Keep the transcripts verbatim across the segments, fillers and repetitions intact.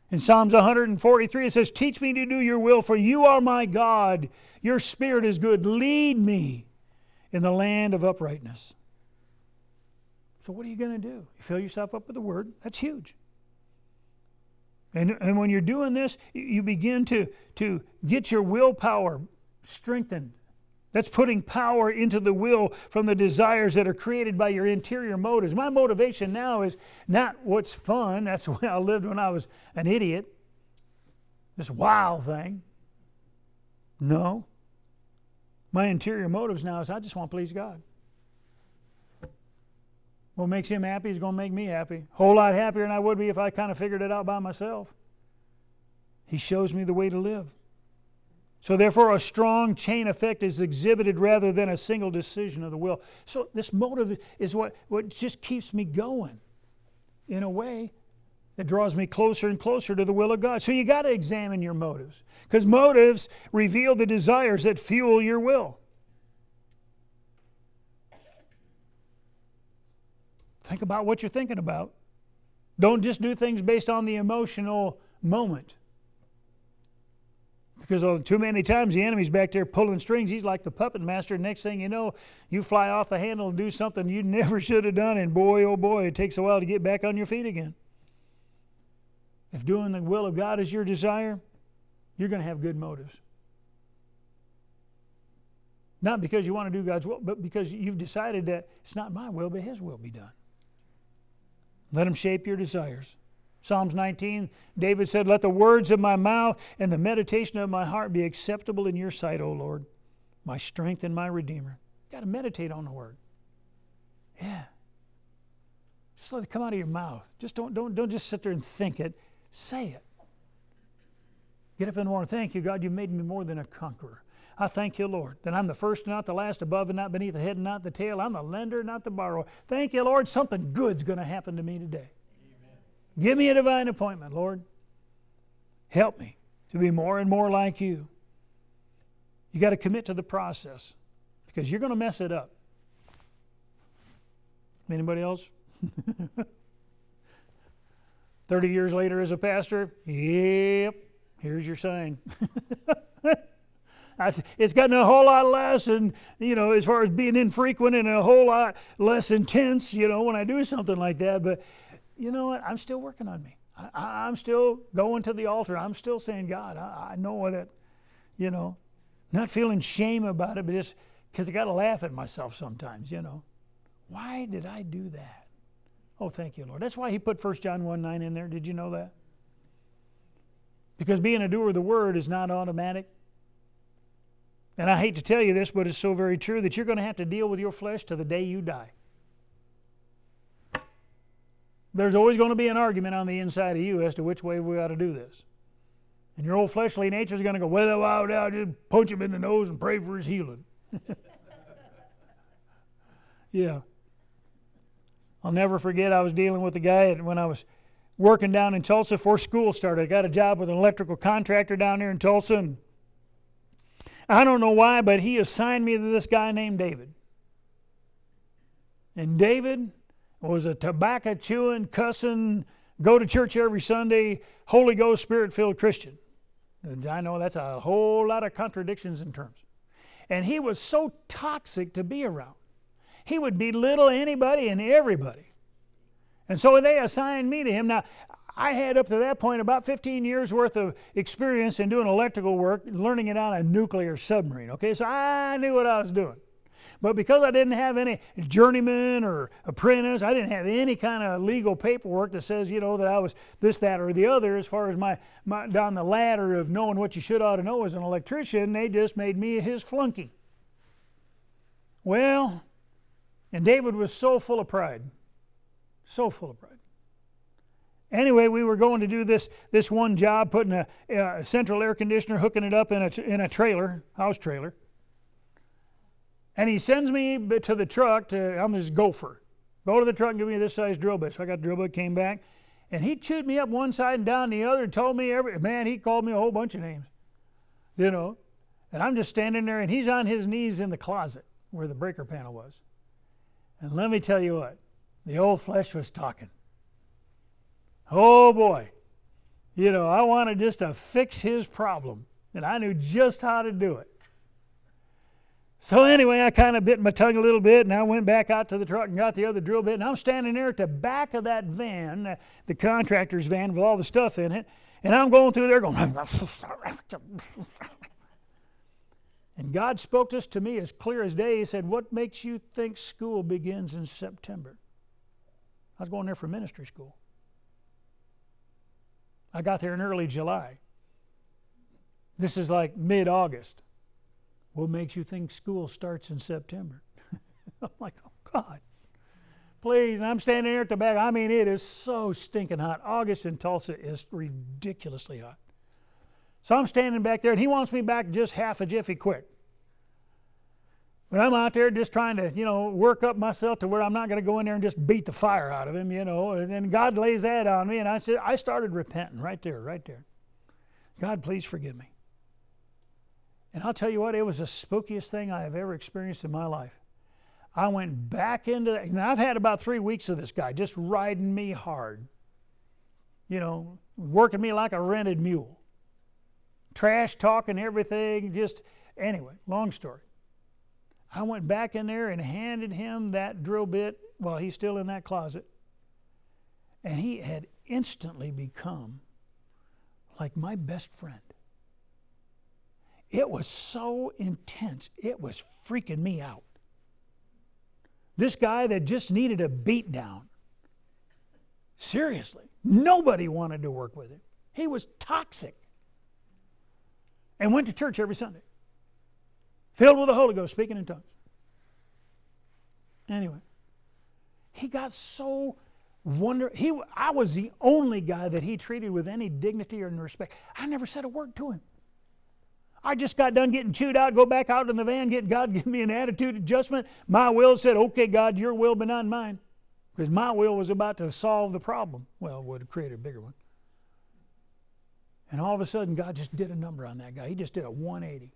In Psalms one forty-three, it says, teach me to do your will, for you are my God. Your spirit is good. Lead me in the land of uprightness. So what are you going to do? You fill yourself up with the Word. That's huge. And, and when you're doing this, you begin to, to get your willpower strengthened. That's putting power into the will from the desires that are created by your interior motives. My motivation now is not what's fun. That's the way I lived when I was an idiot. This wow thing. No. My interior motives now is I just want to please God. What makes Him happy is going to make me happy. A whole lot happier than I would be if I kind of figured it out by myself. He shows me the way to live. So therefore a strong chain effect is exhibited rather than a single decision of the will. So this motive is what, what just keeps me going in a way that draws me closer and closer to the will of God. So you got to examine your motives, because motives reveal the desires that fuel your will. Think about what you're thinking about. Don't just do things based on the emotional moment. Because too many times the enemy's back there pulling strings. He's like the puppet master. Next thing you know, you fly off the handle and do something you never should have done. And boy, oh boy, it takes a while to get back on your feet again. If doing the will of God is your desire, you're going to have good motives. Not because you want to do God's will, but because you've decided that it's not my will, but His will be done. Let Him shape your desires. Psalms nineteen, David said, let the words of my mouth and the meditation of my heart be acceptable in your sight, O Lord, my strength and my Redeemer. You've got to meditate on the Word. Yeah. Just let it come out of your mouth. Just don't, don't, don't just sit there and think it. Say it. Get up in the morning. Thank you, God, you made me more than a conqueror. I thank you, Lord, that I'm the first and not the last, above and not beneath, the head and not the tail. I'm the lender, not the borrower. Thank you, Lord, something good's going to happen to me today. Amen. Give me a divine appointment, Lord. Help me to be more and more like you. You got to commit to the process, because you're going to mess it up. Anybody else? Thirty years later as a pastor, yep, here's your sign. It's gotten a whole lot less, and you know, as far as being infrequent and a whole lot less intense, you know, when I do something like that. But you know what? I'm still working on me. I, I'm still going to the altar. I'm still saying, God, I, I know that, you know, not feeling shame about it, but just because I got to laugh at myself sometimes, you know. Why did I do that? Oh, thank you, Lord. That's why He put First John one nine in there. Did you know that? Because being a doer of the Word is not automatic. And I hate to tell you this, but it's so very true that you're going to have to deal with your flesh to the day you die. There's always going to be an argument on the inside of you as to which way we ought to do this. And your old fleshly nature is going to go, well, I'll, I'll just punch him in the nose and pray for his healing. Yeah. I'll never forget, I was dealing with a guy when I was working down in Tulsa before school started. I got a job with an electrical contractor down there in Tulsa, and I don't know why, but he assigned me to this guy named David. And David was a tobacco chewing, cussing, go to church every Sunday, Holy Ghost, Spirit-filled Christian. And I know that's a whole lot of contradictions in terms. And he was so toxic to be around. He would belittle anybody and everybody. And so they assigned me to him. Now, I had up to that point about fifteen years worth of experience in doing electrical work, learning it on a nuclear submarine. Okay, so I knew what I was doing. But because I didn't have any journeyman or apprentice, I didn't have any kind of legal paperwork that says, you know, that I was this, that, or the other as far as my, my down the ladder of knowing what you should ought to know as an electrician, they just made me his flunky. Well, and David was so full of pride. So full of pride. Anyway, we were going to do this this one job, putting a, a central air conditioner, hooking it up in a, in a trailer, house trailer. And he sends me to the truck, to, I'm his gopher. Go to the truck and give me this size drill bit. So I got the drill bit, came back, and he chewed me up one side and down the other, told me every, man, he called me a whole bunch of names, you know. And I'm just standing there, and he's on his knees in the closet where the breaker panel was. And let me tell you what, the old flesh was talking. Oh boy. You know, I wanted just to fix his problem, and I knew just how to do it. So anyway, I kind of bit my tongue a little bit, and I went back out to the truck and got the other drill bit, and I'm standing there at the back of that van, the contractor's van with all the stuff in it, and I'm going through there going, and God spoke this to me as clear as day. He said, what makes you think school begins in September? I was going there for ministry school. I got there in early July. This is like mid-August. What makes you think school starts in September? I'm like, oh, God. Please. And I'm standing there at the back. I mean, it is so stinking hot. August in Tulsa is ridiculously hot. So I'm standing back there, and he wants me back just half a jiffy quick. But I'm out there just trying to, you know, work up myself to where I'm not going to go in there and just beat the fire out of him, you know. And then God lays that on me, and I said, I started repenting right there, right there. God, please forgive me. And I'll tell you what, it was the spookiest thing I have ever experienced in my life. I went back into that. And I've had about three weeks of this guy just riding me hard. You know, working me like a rented mule. Trash talking everything, just, anyway, long story. I went back in there and handed him that drill bit while he's still in that closet. And he had instantly become like my best friend. It was so intense. It was freaking me out. This guy that just needed a beat down. Seriously. Nobody wanted to work with him. He was toxic. And went to church every Sunday. Filled with the Holy Ghost, speaking in tongues. Anyway. He got so wonder. He, I was the only guy that he treated with any dignity or respect. I never said a word to him. I just got done getting chewed out, go back out in the van, get God give me an attitude adjustment. My will said, okay, God, your will, but not mine. Because my will was about to solve the problem. Well, it would have created a bigger one. And all of a sudden, God just did a number on that guy. He just did a one eighty.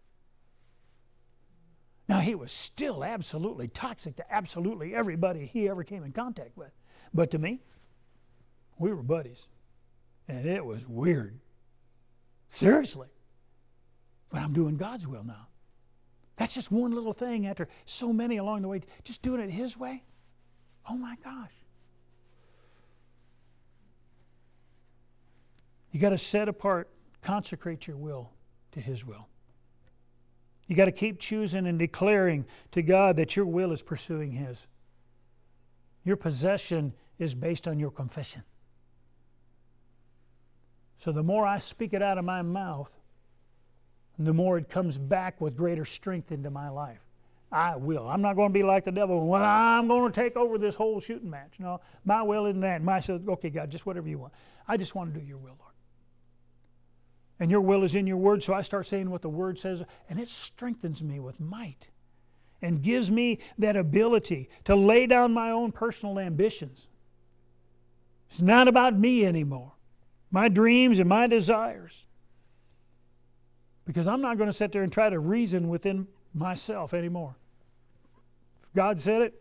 Now, he was still absolutely toxic to absolutely everybody he ever came in contact with. But to me, we were buddies. And it was weird. Seriously. But I'm doing God's will now. That's just one little thing after so many along the way. Just doing it His way. Oh my gosh. You got to set apart, consecrate your will to His will. You got to keep choosing and declaring to God that your will is pursuing His. Your possession is based on your confession. So the more I speak it out of my mouth, the more it comes back with greater strength into my life. I will. I'm not going to be like the devil. Well, I'm going to take over this whole shooting match. No, my will isn't that. My says, okay, God, just whatever you want. I just want to do your will, Lord. And your will is in your word, so I start saying what the word says, and it strengthens me with might and gives me that ability to lay down my own personal ambitions. It's not about me anymore. My dreams and my desires. Because I'm not going to sit there and try to reason within myself anymore. If God said it,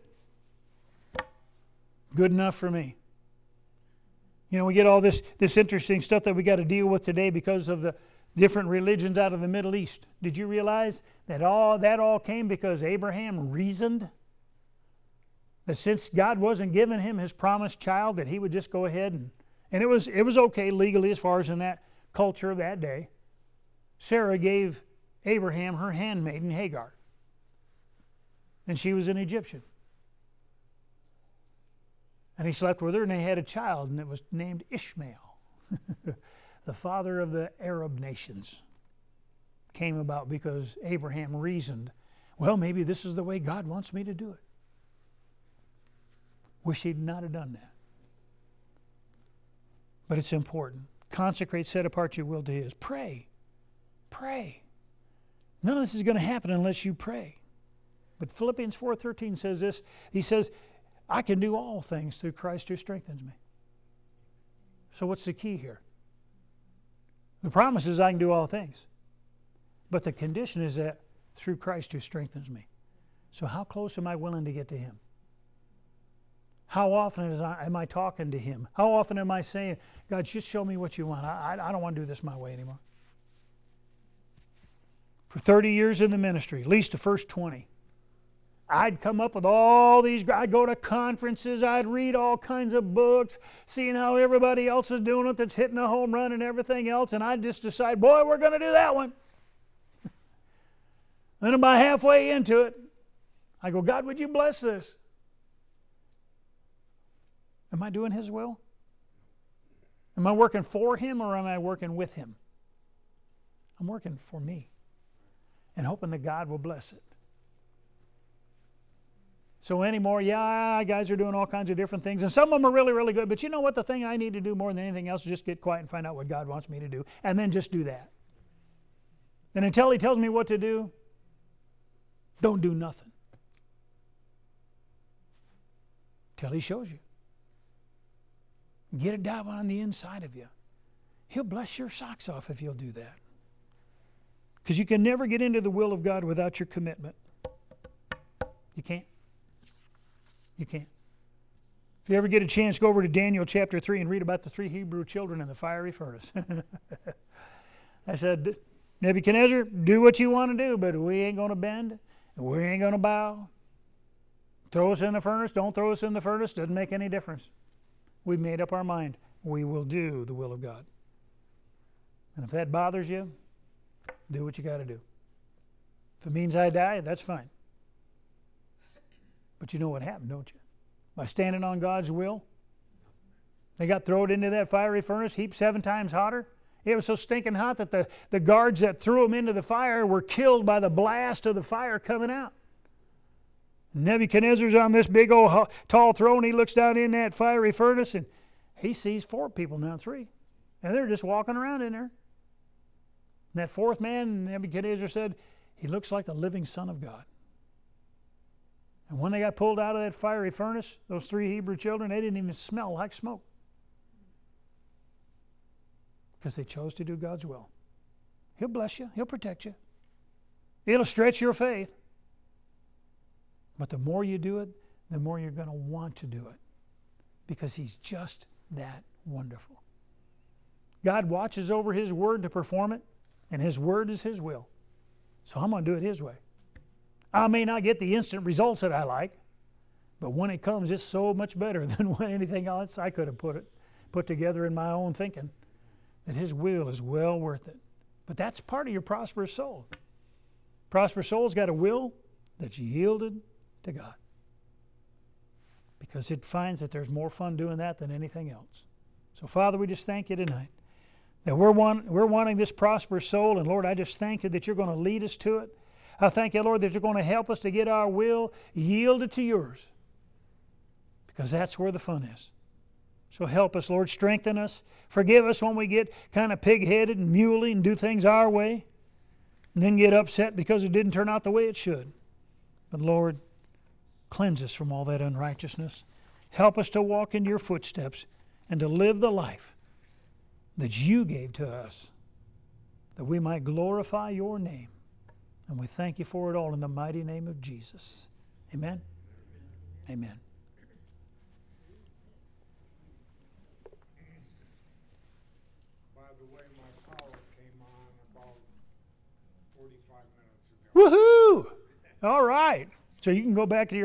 good enough for me. You know, we get all this, this interesting stuff that we got to deal with today because of the different religions out of the Middle East. Did you realize that all that all came because Abraham reasoned? That since God wasn't giving him his promised child, that he would just go ahead and... And it was, it was okay legally as far as in that culture of that day. Sarah gave Abraham her handmaiden Hagar. And she was an Egyptian. And he slept with her and they had a child and it was named Ishmael. The father of the Arab nations came about because Abraham reasoned, well, maybe this is the way God wants me to do it. Wish he'd not have done that. But it's important. Consecrate, set apart your will to His. Pray. Pray. None of this is going to happen unless you pray. But Philippians four thirteen says this. He says, I can do all things through Christ who strengthens me. So what's the key here? The promise is I can do all things. But the condition is that through Christ who strengthens me. So how close am I willing to get to Him? How often is I, am I talking to Him? How often am I saying, God, just show me what you want. I, I, I don't want to do this my way anymore. For thirty years in the ministry, at least the first twenty, I'd come up with all these, I'd go to conferences, I'd read all kinds of books, seeing how everybody else is doing it that's hitting a home run and everything else, and I'd just decide, boy, we're going to do that one. Then about halfway into it, I go, God, would you bless this? Am I doing His will? Am I working for Him or am I working with Him? I'm working for me and hoping that God will bless it. So anymore, yeah, guys are doing all kinds of different things, and some of them are really, really good, but you know what? The thing I need to do more than anything else is just get quiet and find out what God wants me to do, and then just do that. And until He tells me what to do, don't do nothing. Till He shows you. Get it down on the inside of you. He'll bless your socks off if you'll do that. Because you can never get into the will of God without your commitment. You can't. You can't. If you ever get a chance, go over to Daniel chapter three and read about the three Hebrew children in the fiery furnace. I said, Nebuchadnezzar, do what you want to do, but we ain't going to bend. We ain't going to bow. Throw us in the furnace, don't throw us in the furnace, doesn't make any difference. We've made up our mind. We will do the will of God. And if that bothers you, do what you got to do. If it means I die, that's fine. But you know what happened, don't you? By standing on God's will, they got thrown into that fiery furnace, heaped seven times hotter. It was so stinking hot that the, the guards that threw them into the fire were killed by the blast of the fire coming out. Nebuchadnezzar's on this big old tall throne. He looks down in that fiery furnace and he sees four people, now three. And they're just walking around in there. And that fourth man, Nebuchadnezzar said, he looks like the living Son of God. And when they got pulled out of that fiery furnace, those three Hebrew children, they didn't even smell like smoke. Because they chose to do God's will. He'll bless you. He'll protect you. It'll stretch your faith. But the more you do it, the more you're going to want to do it. Because He's just that wonderful. God watches over His word to perform it, and His word is His will. So I'm going to do it His way. I may not get the instant results that I like, but when it comes, it's so much better than when anything else I could have put it, put together in my own thinking, that His will is well worth it. But that's part of your prosperous soul. Prosperous soul's got a will that's yielded to God. Because it finds that there's more fun doing that than anything else. So Father, we just thank You tonight that we're, want, we're wanting this prosperous soul, and Lord, I just thank You that You're going to lead us to it. I thank You, Lord, that You're going to help us to get our will yielded to Yours, because that's where the fun is. So help us, Lord, strengthen us. Forgive us when we get kind of pig-headed and muley and do things our way, and then get upset because it didn't turn out the way it should. But Lord, cleanse us from all that unrighteousness. Help us to walk in Your footsteps and to live the life that You gave to us, that we might glorify Your name. And we thank You for it all in the mighty name of Jesus. Amen? Amen. By the way, my power came on about forty-five minutes ago. Woohoo! All right. So you can go back to your